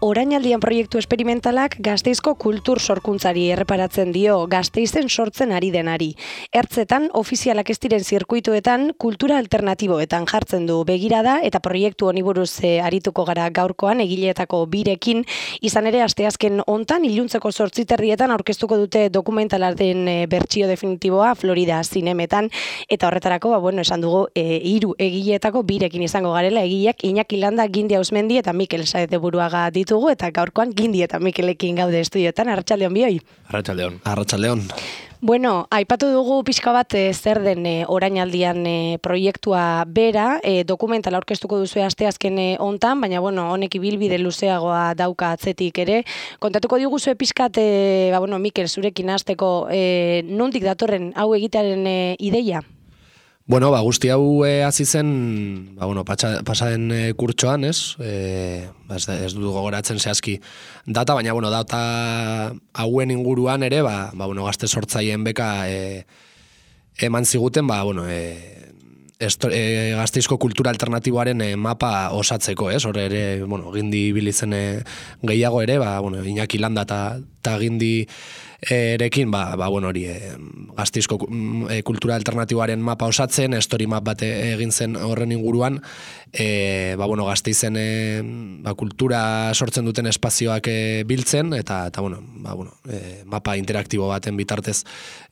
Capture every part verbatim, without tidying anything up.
orainaldian proiektu esperimentalak Gasteizko kultur sorkuntzari erreparatzen dio, Gasteizen sortzen ari denari. Ertzetan, ofizialak ez diren zirkuituetan, kultura alternatiboetan jartzen du begirada, eta proiektu honi buruz e, arituko gara gaurkoan, egileetako birekin, izan ere asteazken hontan, iluntzeko zortziterrietan aurkeztuko dute dokumentalaren e, bertsio definitiboa Florida zinemetan, eta horretarako, ba, bueno, esan dugu, e, hiru egileetako birekin izango garela, egileak Iñaki Landa, Gindi Ausmendi eta Mikel Saez de Buruaga ditugu, eta gaurkoan Gindi eta Mikelekin gaude estudioetan. Arratsaldeon bioi. Arratsaldeon. Arratsaldeon. Bueno, aipatu dugu pixka bat e, zer den e, orainaldian e, proiektua bera, e, dokumentala aurkeztuko duzu asteazken e, hontan, baina bueno, honek ibilbide luzeagoa dauka atzetik ere. Kontatuko diguzu pixkat, e, ba, bueno, Mikel, zurekin hasteko, e, nondik datorren hau egitearen e, ideia? Bueno, ba, guzti hau e, hasi zen, ba, bueno, pasaden e, kurtsoan, ez? E, ez, ez dut gogoratzen zehazki data, baina, bueno, data hauen inguruan ere, ba, ba bueno, gazte sortzaileen beka e, eman ziguten, ba, bueno, e, esto, e, Gasteizko kultura alternatiboaren e, mapa osatzeko, ez? Hor ere, bueno, Gindi bilitzen e, gehiago ere, ba, bueno, Iñaki Landa eta Gindi erekin, ba, ba, bueno, hori, e, Gasteizko e, kultura alternatiboaren mapa osatzen, story map bat egin zen horren inguruan, e, ba, bueno, Gasteizen e, ba, kultura sortzen duten espazioak e, biltzen, eta, eta bueno, ba, bueno, e, mapa interaktibo baten bitartez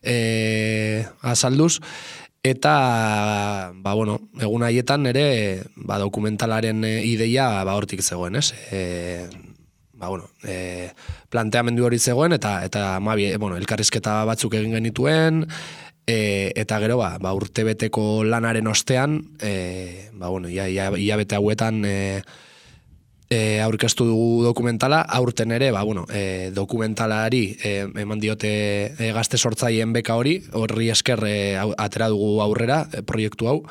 e, azalduz, eta, ba, bueno, egun haietan ere, ba, dokumentalaren ideia, ba, hortik zegoen, ez? E, ba, bueno, e, planteamendu hori zegoen, eta, eta amabi, bueno, elkarrizketa batzuk egin genituen, e, eta gero, ba, ba, urtebeteko lanaren ostean, e, ba, bueno, ia, ia, ia bete hauetan, e, e, aurkeztu dugu dokumentala, aurten ere, ba, bueno, e, dokumentalari e, eman diote e, gazte sortzaileen beka hori, horri esker e, atera dugu aurrera, e, proiektu hau,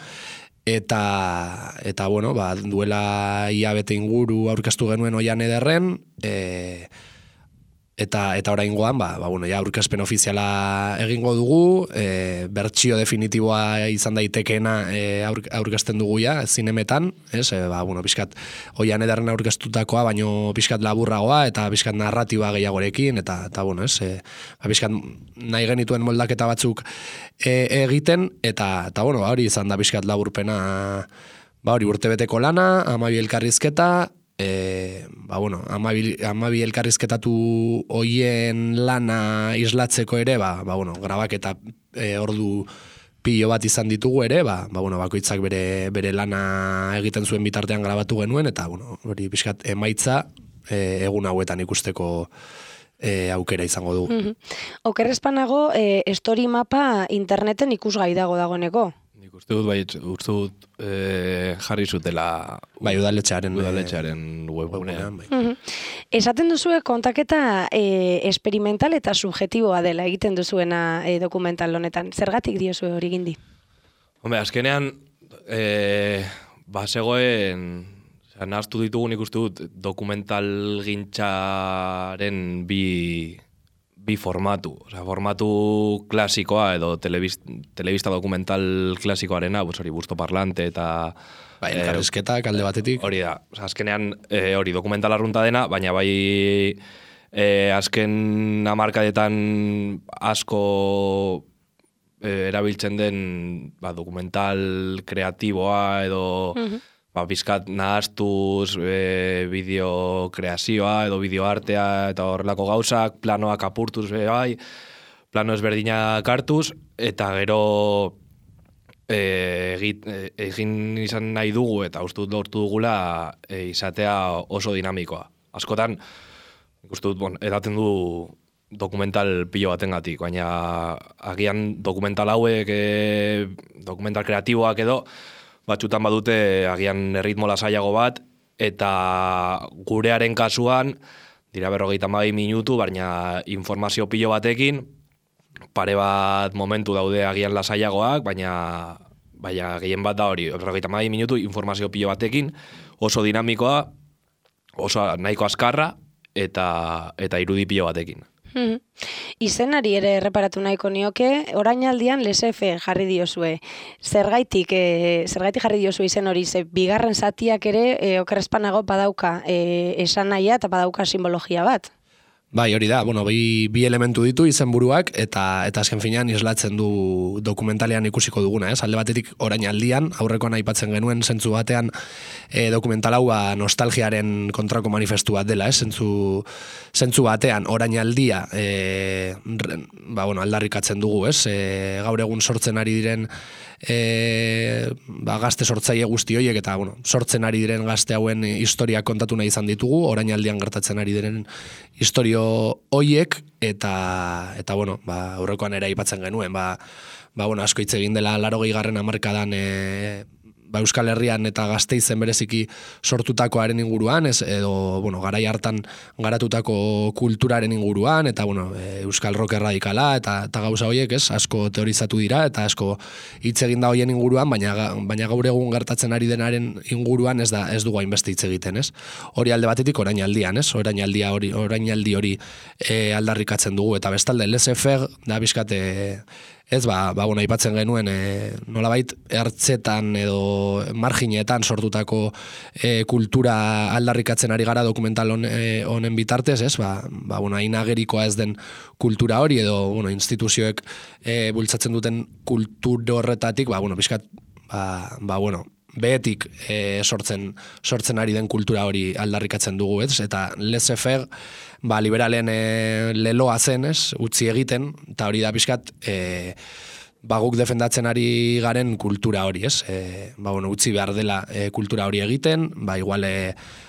eta, eta bueno, ba, duela hilabete inguru aurkeztu genuen Oian Ederren, e, eta, eta oraingoan, ba, ba, bueno, ja, aurkezpen ofiziala egingo dugu, e, bertsio definitiboa izan daitekeena e, aur, aurkezten dugu ja, zinemetan, ez, e, ba, bueno, pixkat Oian Ederren aurkeztutakoa, baino pixkat laburragoa, eta pixkat narratiba gehiagorekin, eta, eta bueno, ez, e, ba, pixkat nahi genituen moldaketa batzuk e, egiten, eta, eta bueno, ba, hori izan da pixkat laburpena, ba, hori urtebeteko lana, amabi elkarrizketa, E, ba, bueno, amabi, amabi elkarrizketatu hoien lana islatzeko ere, ba, ba, bueno, grabaketa e, ordu pilo bat izan ditugu ere, ba, ba, bueno, bakoitzak bere, bere lana egiten zuen bitartean grabatu genuen, eta bueno, hori pixkat emaitza e, egun hauetan ikusteko e, aukera izango dugu. Mm-hmm. Okerrezpanago, e, story mapa interneten ikusgai dago dagoeneko? Nik uste dut, bai, uste dut e, jarri zutela bai, udaletxearen, udaletxearen webgunean. Bai. Mm-hmm. Esaten duzue kontaketa e, experimental eta subjetiboa dela egiten duzuena e, dokumental honetan. Zergatik diozu hori Gindi? Hombre, azkenean, e, ba, zegoen, nahaztu ditugu nik uste dut, dokumental gintzaren bi... bi formatu, osea, formatu klasikoa edo telebist, telebista dokumental klasikoarena, pues hori busto parlante eta bai, elkarrizketa kalde batetik. Hori da, osea, azkenean e, hori dokumental arrunta dena, baina bai e, azken hamarkadetan asko e, erabiltzen den ba, dokumental kreatiboa edo mm-hmm. ba, bizkat nahaztuz e, bideo kreazioa edo bideoartea eta horrelako gauzak, planoak apurtuz be, bai, plano ezberdinak hartuz, eta gero e, egit, e, egin izan nahi dugu eta uste dut lortu dugula e, izatea oso dinamikoa. Askotan, uste dut, bon, edaten du dokumental pilo batengatik, baina agian dokumental hauek, e, dokumental kreatiboak edo, batzutan badute agian erritmo lasaiago bat, eta gurearen kasuan, dira berrogeita hamabi minutu, baina informazio pilo batekin, pare bat momentu daude agian lasaiagoak, baina, baina gehien bat da hori, berrogeita hamabi minutu informazio pilo batekin, oso dinamikoa, oso nahiko azkarra, eta, eta irudi pilo batekin. Mm-hmm. Izenari ere erreparatu nahiko nioke, orainaldian lesefe jarri diozue. Zergaitik, e, zergaitik jarri diozue izen hori, ze bigarren zatiak ere e, okerrezpanago badauka e, esan nahia eta badauka simbologia bat. Bai, hori da, bueno, bi, bi elementu ditu izenburuak eta eta azken finean islatzen du dokumentalean ikusiko duguna, ez? Alde batetik orainaldian, aurrekoan aipatzen genuen zentzu batean e, dokumental hau ba, nostalgiaren kontrako manifestu bat dela, ez? Zentzu, zentzu batean orainaldia e, ba, bueno, aldarrikatzen dugu, ez? E, gaur egun sortzen ari diren E, ba, gazte sortzaile guzti horiek eta bueno, sortzen ari diren gazte hauen historia kontatu nahi izan ditugu, orainaldian gertatzen ari diren historio horiek eta eta bueno, ba, aurrekoan ere aipatzen genuen, ba, ba bueno, asko hitz egin dela laurogeigarren hamarkadan e, ba, Euskal Herrian eta Gasteizen bereziki sortutakoaren inguruan, ez, edo bueno, garai hartan garatutako kulturaren inguruan, eta bueno, e, Euskal Rock erradikala, eta, eta gauza horiek, ez, asko teorizatu dira, eta asko hitz egin da hoien inguruan, baina, baina gaur egun gertatzen ari denaren inguruan ez da ez dugu hainbeste hitz egiten, ez. Hori alde batetik orainaldian, ez, orainaldia hori, orainaldi hori e, aldarrikatzen dugu, eta bestalde laissez-faire da bizkate ez, ba, ba bueno, aipatzen genuen e, nolabait ertzetan edo marginetan sortutako e, kultura aldarrikatzen ari gara dokumental on, e, honen bitartez, ez, ba, ba bueno, hain agerikoa ez den kultura hori edo bueno, instituzioek e, bultzatzen duten kultur horretatik, ba bueno, bizkat ba, ba bueno, behetik e, sortzen sortzen ari den kultura hori aldarrikatzen dugu, ez? Eta laissez-faire ba, liberalen e, leloa zen, ez? Utzi egiten, eta hori da pixkat e, ba, guk defendatzen ari garen kultura hori, ez? E, ba, bueno, utzi behar dela e, kultura hori egiten, ba, igual e,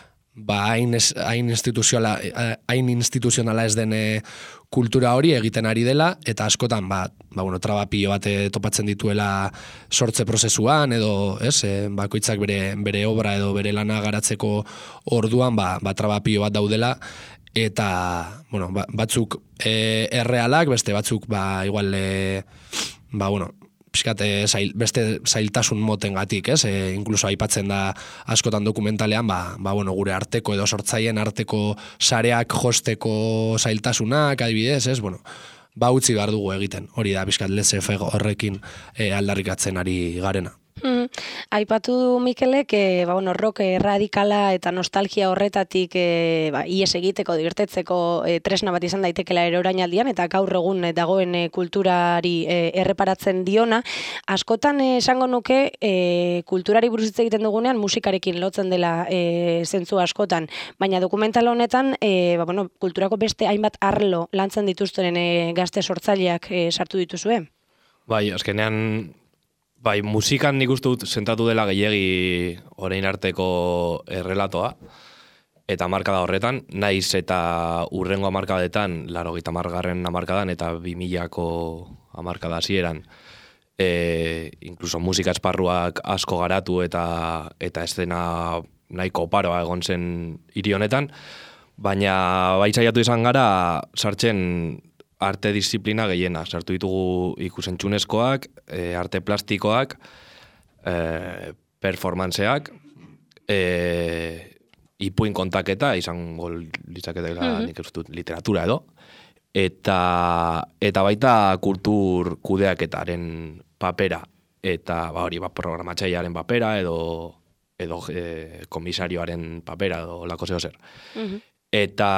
ba, hain, es, hain, instituzionala, hain instituzionala ez den e, kultura hori egiten ari dela, eta askotan, ba, ba bueno, trabapio bat topatzen dituela sortze prozesuan, edo, ez, e, bakoitzak bere, bere obra edo bere lana garatzeko orduan, ba, ba trabapio bat daudela, eta, bueno, ba, batzuk e, errealak, beste batzuk, ba, igual, e, ba, bueno, pixkat, zail, beste zailtasun motengatik, ez? E, inkluso aipatzen da askotan dokumentalean, ba, ba, bueno, gure arteko edo sortzaien arteko sareak josteko zailtasunak, adibidez, ez? Bueno, ba utzi behar dugu egiten, hori da pixkat laissez-faire horrekin e, aldarrikatzen ari garena. Mm, aipatu du Mikelek, e, ba, bueno, rock erradikala eta nostalgia horretatik e, ba, ies egiteko, digertetzeko e, tresna bat izan daitekela ere orainaldian, eta gaur egun e, dagoen e, kulturari e, erreparatzen diona. Askotan e, esango nuke e, kulturari buruz hitz egiten dugunean musikarekin lotzen dela e, zentzu askotan, baina dokumental honetan e, ba, bueno, kulturako beste hainbat arlo lantzen dituzten e, gazte sortzaileak e, sartu dituzue? Bai, azkenean bai, musikan nik uste dut zentratu dela gehiegi orain arteko errelatoa, eta markada horretan, naiz eta urrengo hamarkadetan, laurogeita hamargarren hamarkadan eta bi milako hamarkada hasieran, e, inkluso musika esparruak asko garatu eta eta eszena nahiko oparoa egon zen hiri honetan, baina bai saiatu izan gara sartzen arte disiplina gehiena, sartu ditugu ikusentzunezkoak, e, arte plastikoak, e, performanceak, e, ipuin kontaketa, izango litzaketa mm-hmm. nik ez dut literatura edo, eta, eta baita kultur kudeaketaren papera, eta ba, hori ba, programatzailearen papera, edo, edo e, komisarioaren papera, edo lako zeo zer. Mm-hmm. Eta...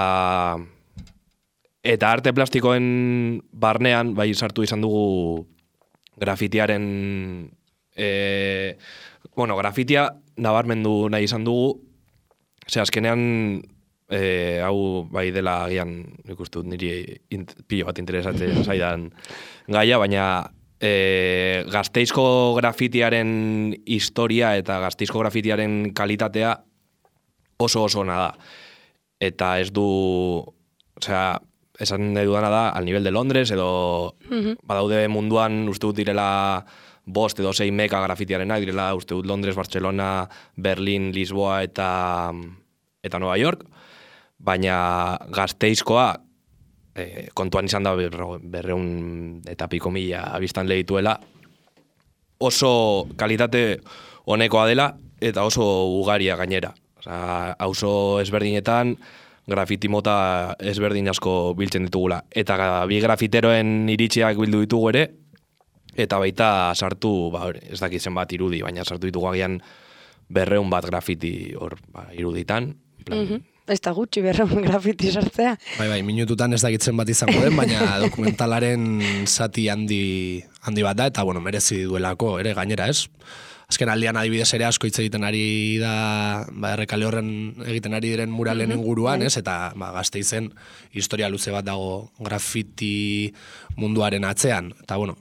Eta arte plastikoen barnean, bai sartu izan dugu grafitiaren, e, bueno, grafitia nabarmendu nahi izan dugu, ze azkenean, e, hau bai dela agian, ikustut niri int, pilo bat interesatzen zaidan gaia, baina e, Gasteizko grafitiaren historia eta Gasteizko grafitiaren kalitatea oso oso ona da. Eta ez du, osea, esan nahi dudana da, al nivel de Londres, edo mm-hmm. badaude munduan uste dut direla bost edo sei meka grafitiarena, direla uste dut Londres, Barcelona, Berlin, Lisboa eta, eta Nueva York, baina Gasteizkoa e, kontuan izan da berreun eta piko mila abistan lehituela, oso kalitate honekoa dela eta oso ugaria gainera. Osa, auzo ezberdinetan, grafiti mota ezberdin asko biltzen ditugula. Eta bi grafiteroen iritziak bildu ditugu ere, eta baita sartu, ba, ez dakit zenbat irudi, baina sartu ditugu agian berreun bat grafiti hor ba, iruditan. Plan, mm-hmm. Ez da gutxi berreun grafiti sartzea. Bai, bai, minututan ez dakitzen bat izango den, baina dokumentalaren zati handi, handi bat da, eta bueno, merezi duelako, ere, gainera ez. Azken aldian adibidez ere asko hitz egiten ari da, ba, Errekale horren egiten ari diren muralen inguruan, ez, eta ba, Gasteizen historia luze bat dago grafiti munduaren atzean, eta bueno,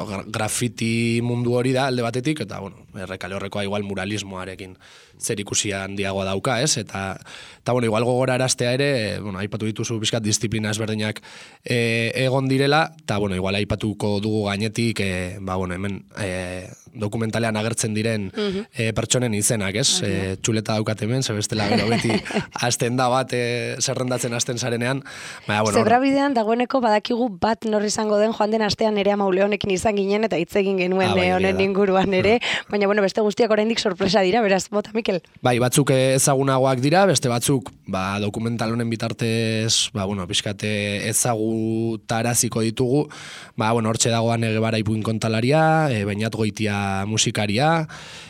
grafiti mundu hori da alde batetik, eta bueno, Errekale horrekoa igual muralismoarekin zer ikusia handiagoa dauka, ez? Eta, eta bueno, igual gogora araztea ere, bueno, aipatu dituzu bizkat disiplina ezberdinak e, egon direla, eta bueno, igual aipatuko dugu gainetik, e, ba bueno, hemen e, dokumentalean agertzen diren mm-hmm. e, pertsonen izenak, ez? E, txuleta daukat hemen, zebestela gero beti hasten da bat, e, zerrendatzen hasten zarenean. Baina, bueno, Zebrabidean dagoeneko badakigu bat norri izango den joan den astean Nerea Mauleonekin izan ginen eta hitz egin genuen ah, bai, honen inguruan ere, mm. baina bueno, beste guztiak oraindik sorpresa dira, beraz, bota Mikel. Bai, batzuk ezagunagoak dira, beste batzuk ba, dokumental honen bitartez, ba, bueno, pixkate ezagutaraziko ditugu, ba, bueno, hortxe dagoan Ege Bara ipuin kontalaria, e, Beñat Goitia musikaria,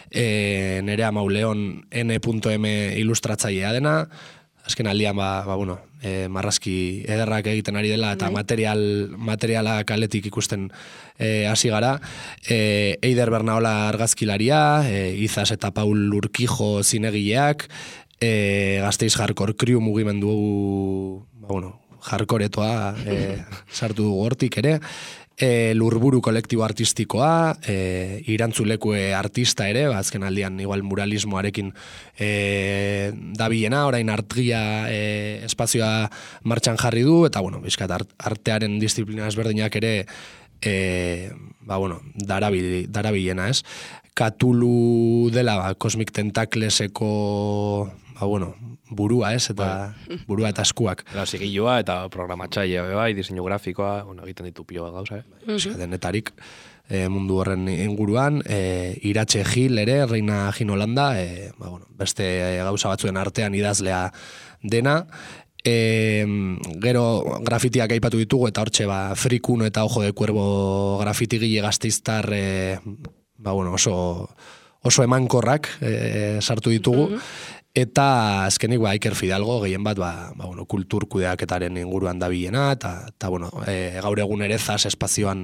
e, Nerea Mauleon N M ilustratzailea dena, azken aldian, ba, ba, bueno, e, marrazki ederrak egiten ari dela, eta material, materiala kaletik ikusten hasi e, gara. E, Eider Bernaola argazkilaria, e, Izas eta Paul Urkijo zinegileak, e, Gasteiz Hardcore Crew mugimendu, ba, bueno, hardcoretoa e, sartu dugu hortik ere, E, Lurburu kolektibo artistikoa, e, Irantzulekue artista ere, azken aldian igual muralismoarekin e, dabilena, orain artgia e, espazioa martxan jarri du, eta bueno, bizkat art, artearen disiplina ezberdinak ere e, ba, bueno, darabil, darabilena, ez? Katulu dela, ba, Cosmic Tentakleseko ba, bueno, burua, ez, eta burua eta eskuak. Eta zigilua eta programatzailea, bai, diseinu grafikoa, bueno, egiten ditu pilo bat gauza, eh? Mm-hmm. Denetarik e, mundu horren inguruan, e, Iratxe Gil ere, Reina Ginolanda, e, ba, bueno, beste gauza batzuen artean idazlea dena, e, gero grafitiak aipatu ditugu, eta hortxe, ba, Frikuno eta Ojo de Cuervo grafitigile gasteiztar, e, ba, bueno, oso, oso emankorrak e, sartu ditugu, mm-hmm. Eta azkenik ba, Iker Fidalgo, gehien bat, ba, ba, bueno, kultur kudeaketaren inguruan dabilena, eta, eta bueno, e, gaur egun ere zaz espazioan,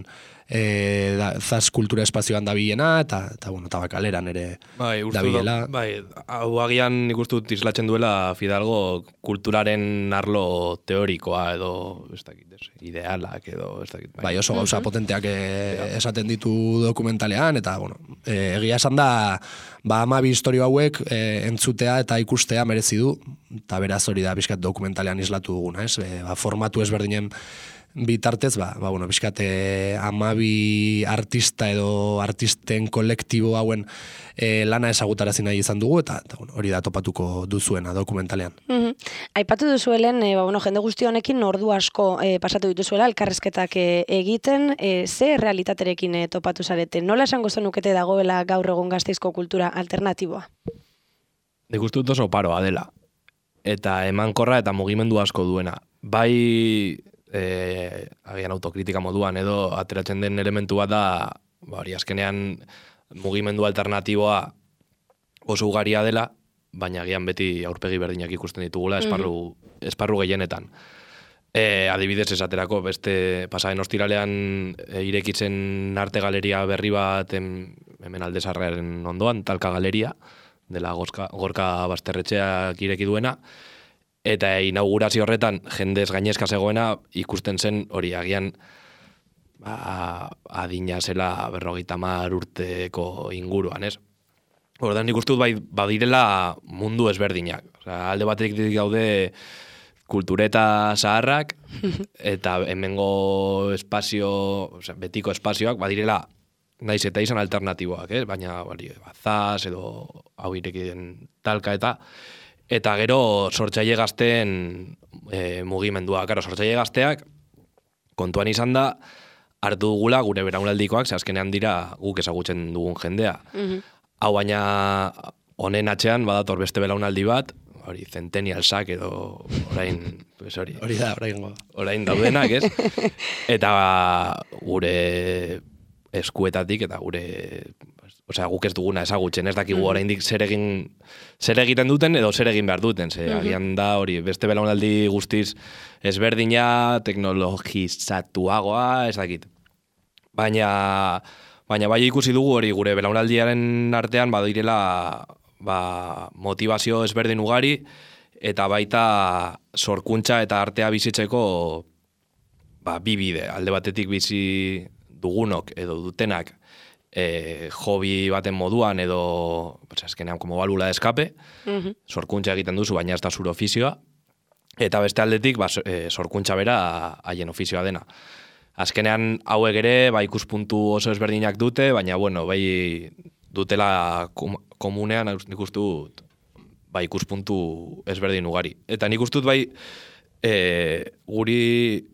e, da, zaz kultura espazioan dabilena, eta, eta bueno, tabakaleran ere bai, dabilela. Bai, hau agian nik uste dut islatzen duela Fidalgo kulturaren arlo teorikoa edo, ez dakit, ez, idealak edo, ez dakit. Bai, bai oso gauza uh-huh. potenteak e, esaten ditu dokumentalean, eta, bueno, e, egia esan da, ba, amabi historio hauek e, entzutea eta ikustea merezi du, eta beraz hori da bizkat dokumentalean islatu duguna, ez? E, ba, formatu ezberdinen bitartez, ba, ba bueno, bizkat e, amabi artista edo artisten kolektibo hauen e, lana ezagutarazi nahi izan dugu, eta, eta bueno, hori da topatuko duzuena dokumentalean. Mm-hmm. Aipatu duzuelen, e, ba, bueno, jende guzti honekin ordu asko e, pasatu dituzuela, elkarrezketak e, egiten, e, ze realitaterekin e, topatu zarete? Nola esango zenukete dagoela gaur egun Gasteizko kultura alternatiboa? Nik uste dut oso paroa dela. Eta emankorra eta mugimendu asko duena. Bai, e, agian autokritika moduan edo ateratzen den elementu bat da, ba, hori azkenean mugimendu alternatiboa oso ugaria dela, baina agian beti aurpegi berdinak ikusten ditugula esparru, mm-hmm. esparru gehienetan. E, adibidez esaterako, beste pasaden ostiralean e, irekitzen arte galeria berri bat em, hemen Aldezarrearen ondoan, Talka Galeria, dela Gorka, Gorka Basterretxeak ireki duena, eta inaugurazio horretan jendez gainezka zegoena ikusten zen hori agian ba, adina zela berrogeita hamar urteko inguruan, ez? Ordan nik uste dut bai badirela mundu ezberdinak. Osea, alde batetik daude kultureta zaharrak eta hemengo espazio, osea, betiko espazioak badirela naiz eta izan alternatiboak, eh? Baina bari, bazaz edo hau irekiden Talka eta eta gero sortzaile gazteen e, mugimendua. Karo, sortzaile gazteak kontuan izan da hartu dugula gure beraunaldikoak, ze azkenean dira guk ezagutzen dugun jendea. Mm-hmm. Hau baina honen atzean badator beste belaunaldi bat, hori, centennialsak edo orain, pues hori. Hori da, orain Orain daudenak, ez? Eta gure eskuetatik eta gure, osea, guk ez duguna ezagutzen, ez dakigu oraindik zer egin, zer egiten duten edo zer egin behar duten, ze agian da hori, beste belaunaldi guztiz ezberdina, teknologizatuagoa, ez dakit. Baina, baina bai ikusi dugu hori gure belaunaldiaren artean badirela ba, motivazio ezberdin ugari, eta baita sorkuntza eta artea bizitzeko ba, bi bide. Alde batetik bizi dugunok edo dutenak e, hobi baten moduan edo pues, azkenean como balula de escape, uh-huh. sorkuntza egiten duzu, baina ez da zure ofizioa, eta beste aldetik ba, e, sorkuntza bera haien ofizioa dena. Azkenean hauek ere ba, ikuspuntu oso ezberdinak dute, baina bueno, bai dutela kom komunean nik uste dut ba, ikuspuntu ezberdin ugari. Eta nik uste dut bai e, guri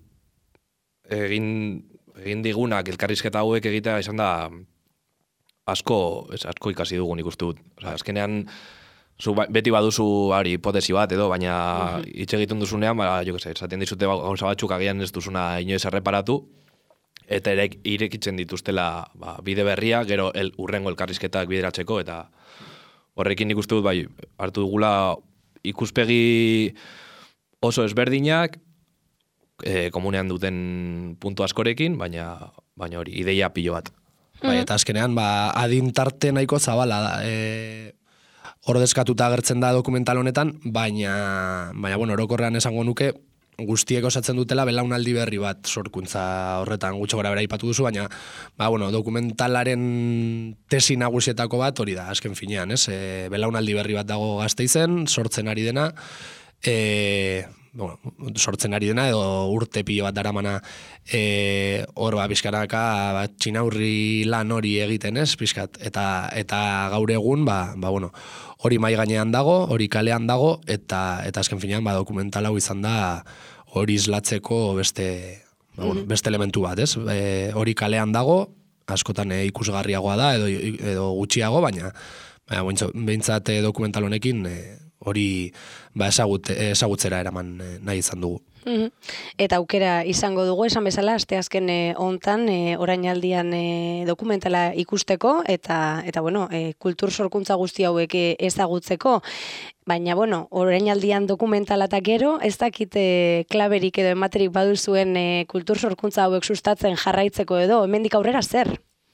egin, egin digunak elkarrizketa hauek egitea izan da asko, ez, asko ikasi dugu nik uste dut. Osa, azkenean zu beti baduzu hori hipotesi bat edo, baina hitz egiten duzunean, ba, jo que sé, esaten dizute gauza batzuk agian ez duzuna inoiz erreparatu, eta ere irekitzen dituztela ba, bide berria, gero el, urrengo elkarrizketak bideratzeko, eta horrekin nik uste dut bai, hartu dugula ikuspegi oso ezberdinak, e, komunean duten puntu askorekin, baina, baina hori, ideia pilo bat. Bai, eta azkenean, ba, adintarte nahiko zabala da, e, ordezkatuta agertzen da dokumental honetan, baina, baina bueno, orokorrean esango nuke, guztiek osatzen dutela belaunaldi berri bat sorkuntza horretan gutxo gara bera ipatu duzu, baina ba, bueno, dokumentalaren tesi nagusietako bat hori da, azken finean, ez? E, belaunaldi berri bat dago Gasteizen, sortzen ari dena, e, bueno, sortzen ari dena edo urte pilo bat daramana e, hor ba, bizkaraka ba, txinaurri lan hori egiten, ez? Bizkat, eta, eta gaur egun, ba, ba, bueno, hori mai gainean dago, hori kalean dago, eta eta azken finean ba, dokumental hau izan da hori islatzeko beste, ba, bueno, beste elementu bat, ez? E, hori kalean dago, askotan e, ikusgarriagoa da, edo, edo gutxiago, baina, baina behintzat e, dokumental honekin e, hori ba, ezagut, ezagutzera eraman e, nahi izan dugu. Mm-hmm. Eta aukera izango dugu, esan bezala, asteazken e, hontan e, orainaldian e, dokumentala ikusteko, eta, eta bueno, e, kultur sorkuntza guzti hauek e, ezagutzeko, baina, bueno, orainaldian dokumentala eta gero, ez dakite klaberik edo ematerik baduzuen e, kultur sorkuntza hauek sustatzen jarraitzeko edo, hemendik aurrera zer?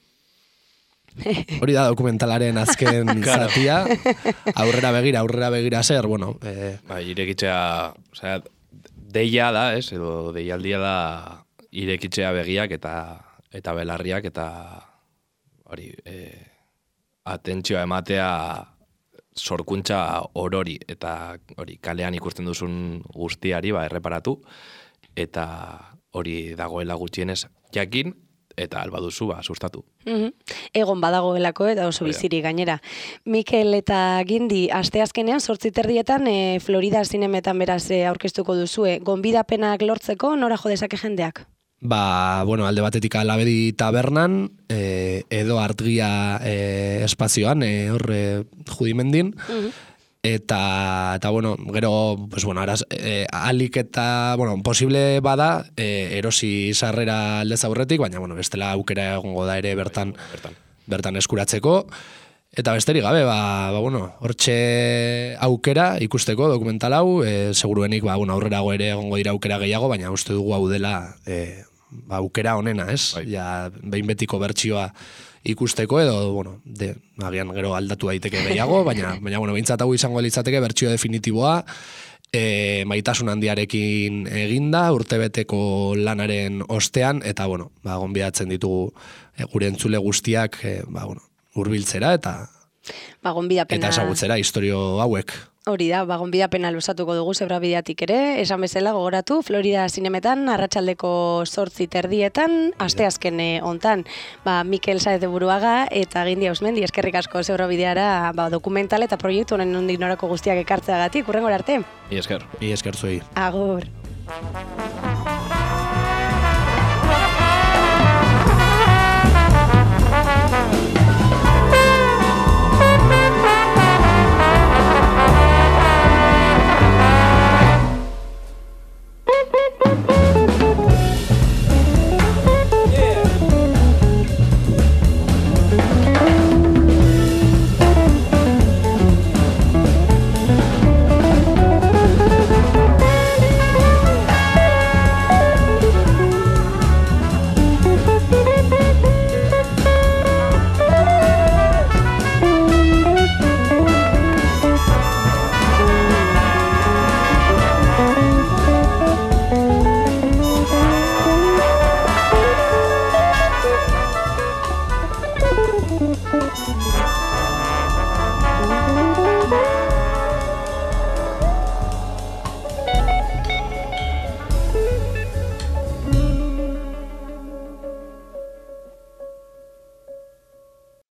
Hori da dokumentalaren azken zatia, aurrera begira, aurrera begira zer, bueno. Eh... Ba, irekitzea, osea, deia da, ez, edo deialdia da irekitzea begiak eta eta belarriak eta hori, eh, atentzioa ematea sorkuntza orori eta hori kalean ikusten duzun guztiari ba erreparatu eta hori dagoela gutxienez jakin eta alba duzu ba sustatu. Mm-hmm. Egon badagoelako eta oso biziri gainera. Mikel eta Gindi, asteazkenean zortzi terdietan e, Florida zinemetan beraz e, aurkeztuko duzue. Gonbidapenak lortzeko nora jo dezake jendeak? Ba, bueno, alde batetik Alabedi tabernan, e, edo artgia e, espazioan, e, hor e, judimendin, mm-hmm. Eta, eta, bueno, gero, pues, bueno, araz, e, alik eta, bueno, posible bada, e, erosi sarrera aldez aurretik, baina, bueno, bestela aukera egongo da ere bertan, bertan. bertan eskuratzeko. Eta besterik gabe, ba, ba bueno, hortxe aukera ikusteko dokumental hau, e, seguruenik, ba, bueno, aurrerago ere egongo dira aukera gehiago, baina uste dugu hau dela e, ba, aukera honena, ez? Bai. Ja, behin betiko bertsioa ikusteko edo, bueno, de, agian gero aldatu daiteke gehiago, baina, baina bueno, behintzat hau izango litzateke bertsio definitiboa, e, maitasun handiarekin eginda, urtebeteko lanaren ostean, eta, bueno, ba, gonbidatzen ditugu e, gure entzule guztiak, e, ba, bueno, hurbiltzera eta ba, gonbidapena... eta ezagutzera historio hauek. Hori da, ba, gonbidapena luzatuko dugu zebrabideatik ere, esan bezala gogoratu, Florida zinemetan, arratsaldeko zortzi terdietan, asteazken hontan, ba, Mikel Saez de Buruaga eta Gindi Ausmendi, eskerrik asko zebrabideara ba, dokumental eta proiektu honen nondik norako guztiak ekartzeagatik, hurrengora arte. I esker. I esker zuei. Agur. Thank you.